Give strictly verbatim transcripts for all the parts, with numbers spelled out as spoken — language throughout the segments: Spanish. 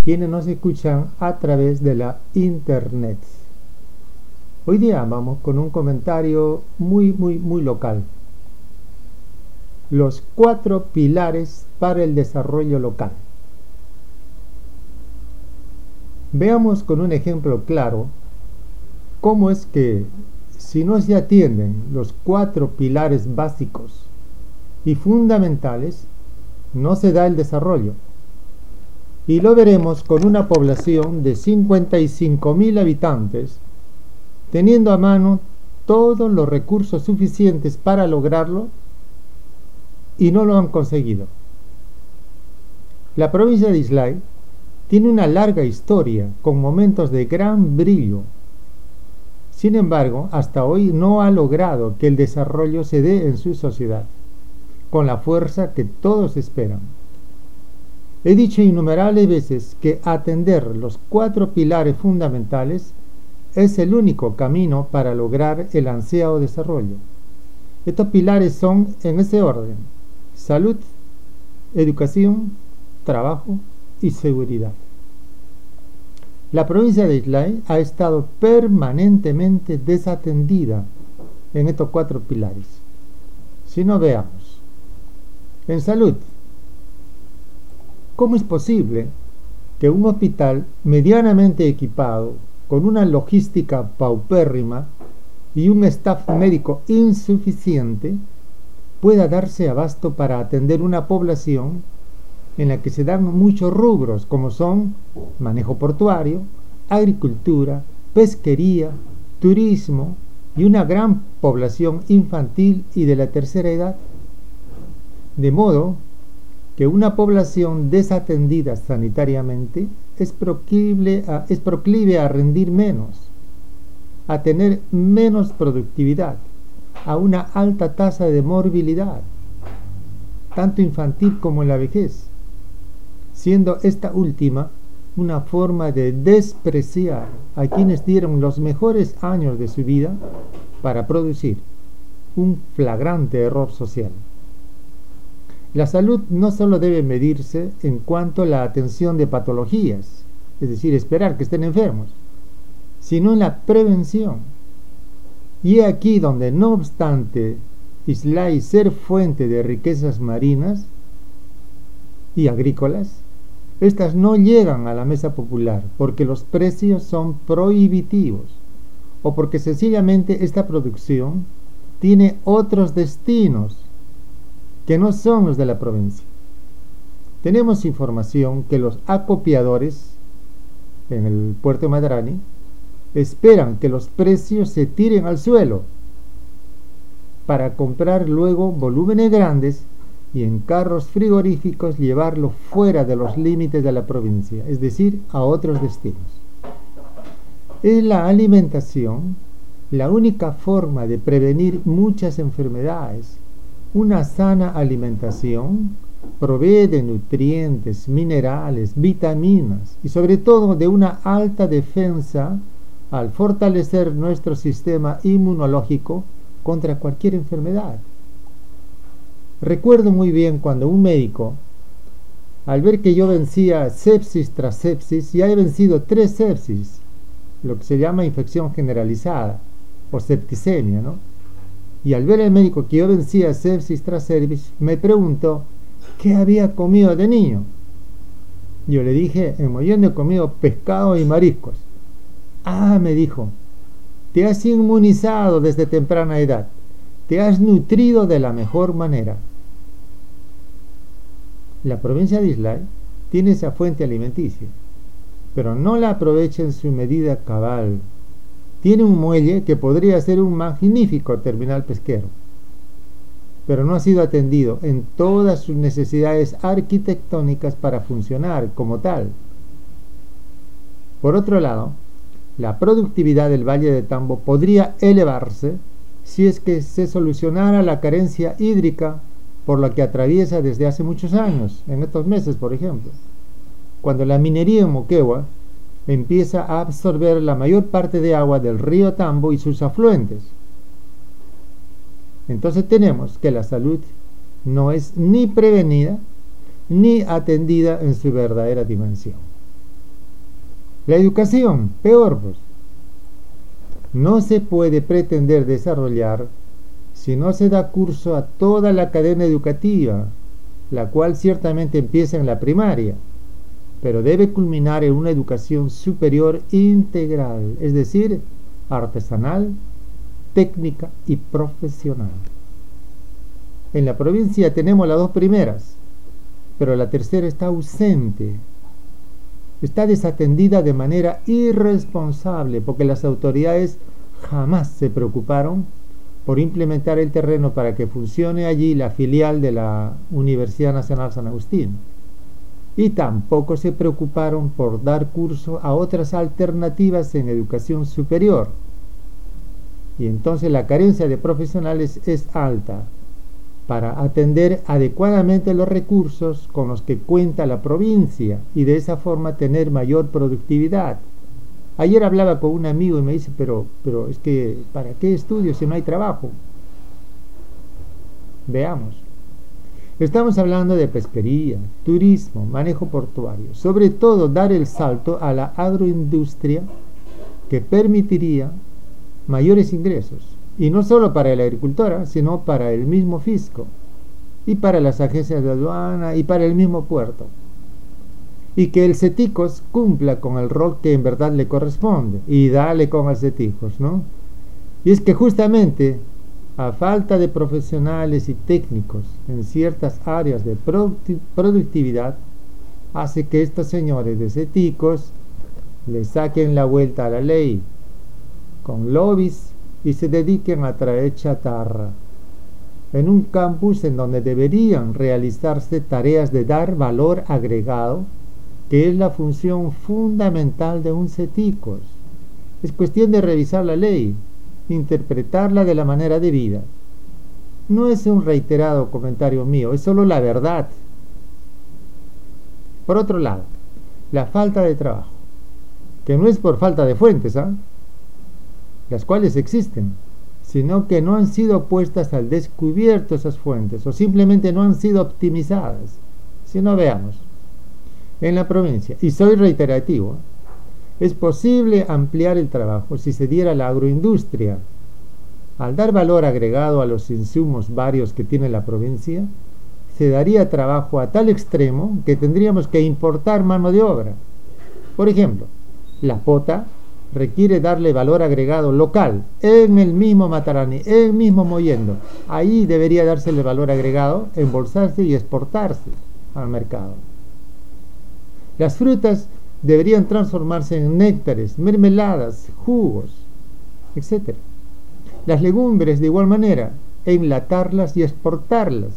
quienes nos escuchan a través de la internet. Hoy día vamos con un comentario muy, muy, muy local. Los cuatro pilares para el desarrollo local. Veamos con un ejemplo claro cómo es que si no se atienden los cuatro pilares básicos y fundamentales, no se da el desarrollo. Y lo veremos con una población de cincuenta y cinco mil habitantes, teniendo a mano todos los recursos suficientes para lograrlo y no lo han conseguido. La provincia de Islay tiene una larga historia con momentos de gran brillo. Sin embargo, hasta hoy no ha logrado que el desarrollo se dé en su sociedad con la fuerza que todos esperan. He dicho innumerables veces que atender los cuatro pilares fundamentales es el único camino para lograr el ansiado desarrollo. Estos pilares son en ese orden: salud, educación, trabajo y seguridad. La provincia de Islay ha estado permanentemente desatendida en estos cuatro pilares. Si no, veamos. En salud, ¿cómo es posible que un hospital medianamente equipado, con una logística paupérrima y un staff médico insuficiente, pueda darse abasto para atender una población en la que se dan muchos rubros, como son manejo portuario, agricultura, pesquería, turismo y una gran población infantil y de la tercera edad? De modo que una población desatendida sanitariamente es proclive a, es proclive a rendir menos, a tener menos productividad, a una alta tasa de morbilidad, tanto infantil como en la vejez, siendo esta última una forma de despreciar a quienes dieron los mejores años de su vida para producir un flagrante error social. La salud no solo debe medirse en cuanto a la atención de patologías, es decir, esperar que estén enfermos, sino en la prevención. Y aquí donde, no obstante Islay ser fuente de riquezas marinas y agrícolas, estas no llegan a la mesa popular porque los precios son prohibitivos o porque sencillamente esta producción tiene otros destinos que no son los de la provincia. Tenemos información que los acopiadores en el puerto de Madrani esperan que los precios se tiren al suelo para comprar luego volúmenes grandes y en carros frigoríficos llevarlo fuera de los límites de la provincia, es decir, a otros destinos. Es la alimentación la única forma de prevenir muchas enfermedades. Una sana alimentación provee de nutrientes, minerales, vitaminas y sobre todo de una alta defensa al fortalecer nuestro sistema inmunológico contra cualquier enfermedad. Recuerdo muy bien cuando un médico, al ver que yo vencía sepsis tras sepsis, ya he vencido tres sepsis, lo que se llama infección generalizada o septicemia, ¿no? Y al ver al médico que yo vencía sepsis tras sepsis, me preguntó qué había comido de niño. Yo le dije, en Mollendo he comido pescado y mariscos. Ah, me dijo, te has inmunizado desde temprana edad, te has nutrido de la mejor manera. La provincia de Islay tiene esa fuente alimenticia, pero no la aprovecha en su medida cabal. Tiene un muelle que podría ser un magnífico terminal pesquero, pero no ha sido atendido en todas sus necesidades arquitectónicas para funcionar como tal. Por otro lado, la productividad del Valle de Tambo podría elevarse si es que se solucionara la carencia hídrica por la que atraviesa desde hace muchos años, en estos meses, por ejemplo, cuando la minería en Moquegua empieza a absorber la mayor parte de agua del río Tambo y sus afluentes. Entonces tenemos que la salud no es ni prevenida ni atendida en su verdadera dimensión. La educación, peor pues. No se puede pretender desarrollar si no se da curso a toda la cadena educativa, la cual ciertamente empieza en la primaria, pero debe culminar en una educación superior integral, es decir, artesanal, técnica y profesional. En la provincia tenemos las dos primeras, pero la tercera está ausente, está desatendida de manera irresponsable, porque las autoridades jamás se preocuparon por implementar el terreno para que funcione allí la filial de la Universidad Nacional San Agustín. Y tampoco se preocuparon por dar curso a otras alternativas en educación superior. Y entonces la carencia de profesionales es alta para atender adecuadamente los recursos con los que cuenta la provincia y de esa forma tener mayor productividad. Ayer hablaba con un amigo y me dice, pero, pero es que, ¿para qué estudio si no hay trabajo? Veamos. Estamos hablando de pesquería, turismo, manejo portuario, sobre todo dar el salto a la agroindustria que permitiría mayores ingresos, y no solo para la agricultora, sino para el mismo fisco, y para las agencias de aduana, y para el mismo puerto. Y que el CETICOS cumpla con el rol que en verdad le corresponde, y dale con el CETICOS, ¿no? Y es que justamente, a falta de profesionales y técnicos en ciertas áreas de productividad, hace que estos señores de CETICOS le saquen la vuelta a la ley, con lobbies, y se dediquen a traer chatarra, en un campus en donde deberían realizarse tareas de dar valor agregado, que es la función fundamental de un CETICOS. Es cuestión de revisar la ley, interpretarla de la manera debida. No es un reiterado comentario mío, es solo la verdad. Por otro lado, la falta de trabajo, que no es por falta de fuentes, ¿ah? ¿eh? las cuales existen, sino que no han sido puestas al descubierto esas fuentes, o simplemente no han sido optimizadas. Si no, veamos. En la provincia, y soy reiterativo, es posible ampliar el trabajo si se diera la agroindustria. Al dar valor agregado a los insumos varios que tiene la provincia, se daría trabajo a tal extremo que tendríamos que importar mano de obra. Por ejemplo, la pota requiere darle valor agregado local, en el mismo Matarani, en el mismo Mollendo. Ahí debería dársele valor agregado, embolsarse y exportarse al mercado. Las frutas deberían transformarse en néctares, mermeladas, jugos, etcétera. Las legumbres, de igual manera, enlatarlas y exportarlas.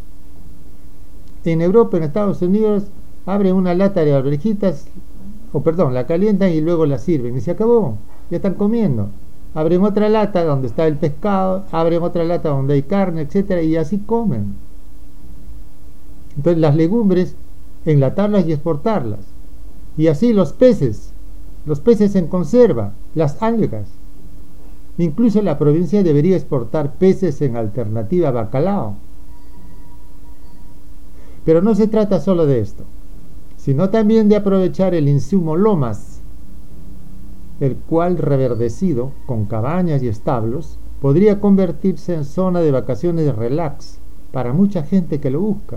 En Europa, en Estados Unidos, abren una lata de alverjitas, o perdón, la calientan y luego la sirven, y se acabó, ya están comiendo. Abren otra lata donde está el pescado, abren otra lata donde hay carne, etcétera, y así comen. Entonces, las legumbres, enlatarlas y exportarlas. Y así los peces, los peces en conserva, las algas. Incluso la provincia debería exportar peces en alternativa a bacalao. Pero no se trata solo de esto, sino también de aprovechar el insumo lomas, el cual reverdecido, con cabañas y establos, podría convertirse en zona de vacaciones de relax para mucha gente que lo busca.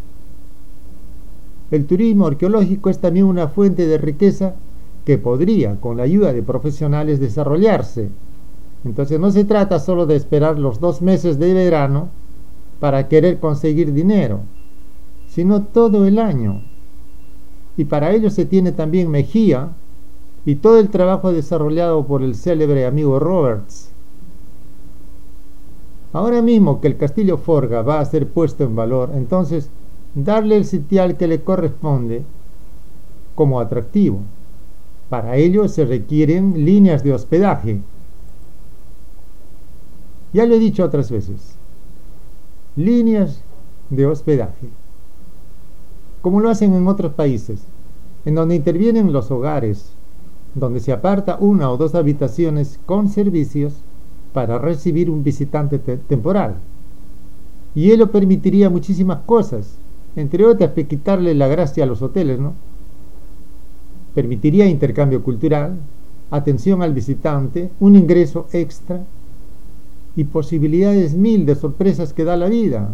El turismo arqueológico es también una fuente de riqueza que podría, con la ayuda de profesionales, desarrollarse. Entonces no se trata solo de esperar los dos meses de verano para querer conseguir dinero, sino todo el año. Y para ello se tiene también Mejía y todo el trabajo desarrollado por el célebre amigo Roberts. Ahora mismo que el Castillo Forga va a ser puesto en valor, entonces darle el sitial que le corresponde como atractivo. Para ello se requieren líneas de hospedaje. Ya lo he dicho otras veces, líneas de hospedaje, como lo hacen en otros países, en donde intervienen los hogares, donde se aparta una o dos habitaciones con servicios para recibir un visitante te- temporal. Y ello permitiría muchísimas cosas, entre otras, quitarle la gracia a los hoteles, ¿no? permitiría intercambio cultural, atención al visitante, un ingreso extra y posibilidades mil de sorpresas que da la vida.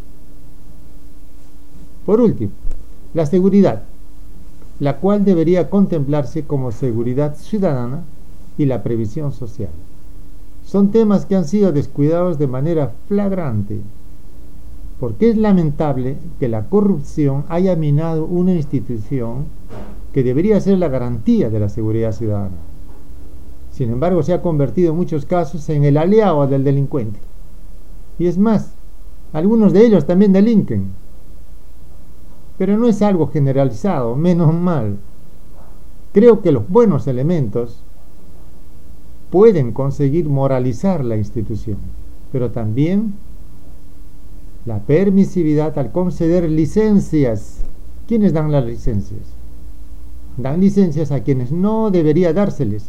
Por último, la seguridad, la cual debería contemplarse como seguridad ciudadana y la previsión social. Son temas que han sido descuidados de manera flagrante, porque es lamentable que la corrupción haya minado una institución que debería ser la garantía de la seguridad ciudadana. Sin embargo, se ha convertido en muchos casos en el aliado del delincuente. Y es más, algunos de ellos también delinquen. Pero no es algo generalizado, menos mal. Creo que los buenos elementos pueden conseguir moralizar la institución, pero también la permisividad al conceder licencias. ¿Quiénes dan las licencias? Dan licencias a quienes no debería dárseles.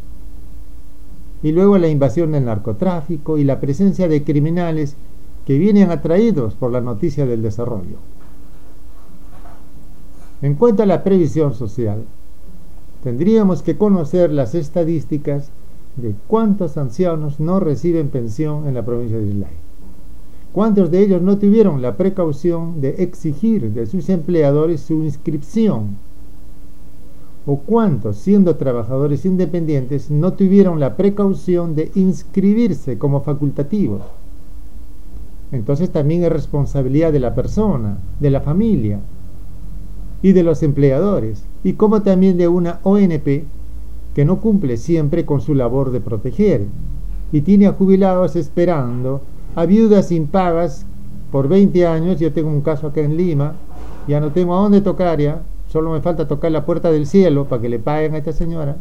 Y luego la invasión del narcotráfico y la presencia de criminales que vienen atraídos por la noticia del desarrollo. En cuanto a la previsión social, tendríamos que conocer las estadísticas de cuántos ancianos no reciben pensión en la provincia de Islay. ¿Cuántos de ellos no tuvieron la precaución de exigir de sus empleadores su inscripción? ¿O cuántos, siendo trabajadores independientes, no tuvieron la precaución de inscribirse como facultativos? Entonces también es responsabilidad de la persona, de la familia y de los empleadores, y como también de una O N P que no cumple siempre con su labor de proteger y tiene a jubilados esperando, a viudas impagas por veinte años. Yo tengo un caso acá en Lima, ya no tengo a dónde tocar ya, solo me falta tocar la puerta del cielo para que le paguen a esta señora.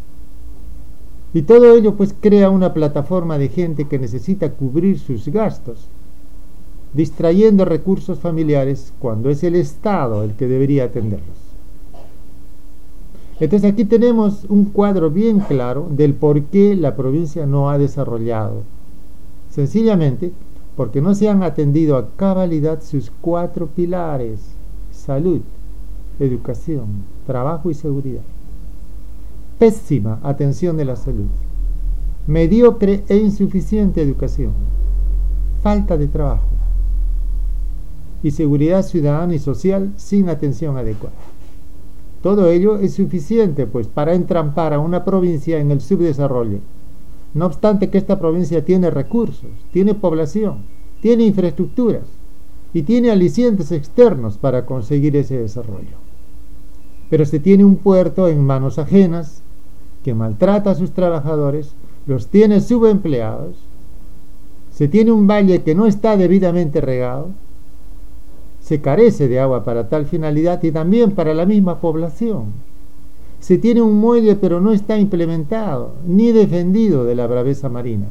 Y todo ello pues crea una plataforma de gente que necesita cubrir sus gastos, distrayendo recursos familiares cuando es el Estado el que debería atenderlos. Entonces aquí tenemos un cuadro bien claro del por qué la provincia no ha desarrollado. Sencillamente porque no se han atendido a cabalidad sus cuatro pilares: salud, educación, trabajo y seguridad. Pésima atención de la salud, mediocre e insuficiente educación, falta de trabajo y seguridad ciudadana y social sin atención adecuada. Todo ello es suficiente pues para entrampar a una provincia en el subdesarrollo. No obstante que esta provincia tiene recursos, tiene población, tiene infraestructuras y tiene alicientes externos para conseguir ese desarrollo. Pero se tiene un puerto en manos ajenas que maltrata a sus trabajadores, los tiene subempleados, se tiene un valle que no está debidamente regado, se carece de agua para tal finalidad y también para la misma población. Se tiene un muelle pero no está implementado ni defendido de la braveza marina.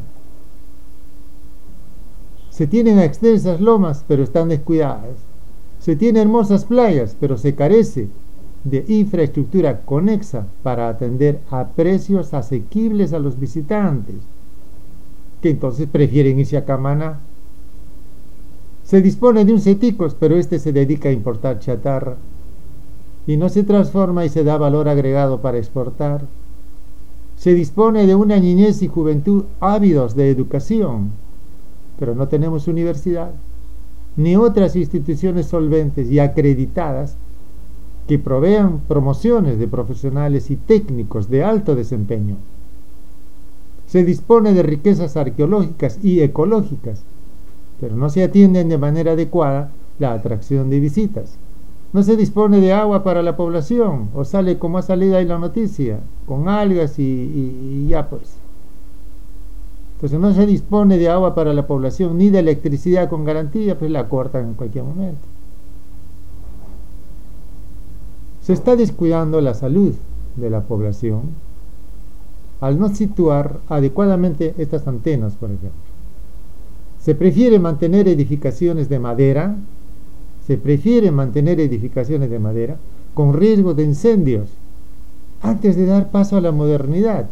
Se tienen extensas lomas pero están descuidadas. Se tiene hermosas playas pero se carece de infraestructura conexa para atender a precios asequibles a los visitantes, que entonces prefieren irse a Camaná. Se dispone de un Ceticos, pero este se dedica a importar chatarra y no se transforma y se da valor agregado para exportar. Se dispone de una niñez y juventud ávidos de educación, pero no tenemos universidad ni otras instituciones solventes y acreditadas que provean promociones de profesionales y técnicos de alto desempeño. Se dispone de riquezas arqueológicas y ecológicas, pero no se atienden de manera adecuada la atracción de visitas. No se dispone de agua para la población, o sale como ha salido ahí la noticia, con algas y, y, y ya pues. Entonces no se dispone de agua para la población, ni de electricidad con garantía, pues la cortan en cualquier momento. Se está descuidando la salud de la población al no situar adecuadamente estas antenas, por ejemplo. Se prefiere mantener edificaciones de madera, se prefiere mantener edificaciones de madera con riesgo de incendios antes de dar paso a la modernidad.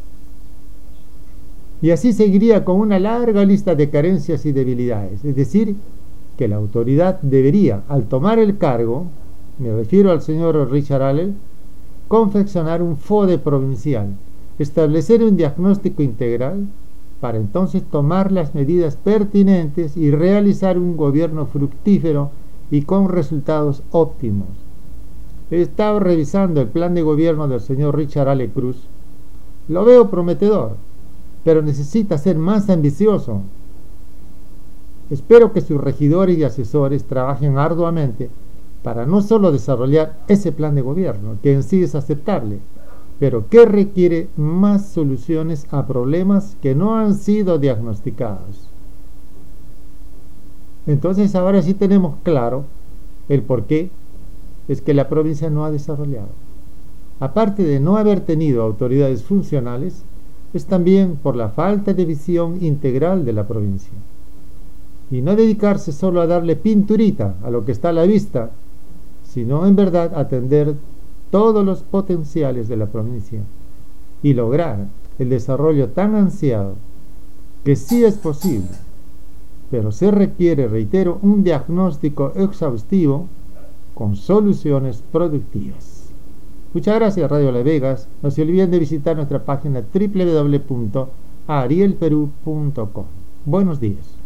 Y así seguiría con una larga lista de carencias y debilidades. Es decir, que la autoridad debería, al tomar el cargo, me refiero al señor Richard Allen, confeccionar un F O D E provincial, establecer un diagnóstico integral para entonces tomar las medidas pertinentes y realizar un gobierno fructífero y con resultados óptimos. He estado revisando el plan de gobierno del señor Richard Ale Cruz. Lo veo prometedor, pero necesita ser más ambicioso. Espero que sus regidores y asesores trabajen arduamente para no solo desarrollar ese plan de gobierno, que en sí es aceptable, pero que requiere más soluciones a problemas que no han sido diagnosticados. Entonces ahora sí tenemos claro el por qué es que la provincia no ha desarrollado. Aparte de no haber tenido autoridades funcionales, es también por la falta de visión integral de la provincia. Y no dedicarse solo a darle pinturita a lo que está a la vista, sino en verdad atender todos los potenciales de la provincia y lograr el desarrollo tan ansiado, que sí es posible, pero se requiere, reitero, un diagnóstico exhaustivo con soluciones productivas. Muchas gracias, Radio Las Vegas. No se olviden de visitar nuestra página doble u doble u doble u punto ariel perú punto com. Buenos días.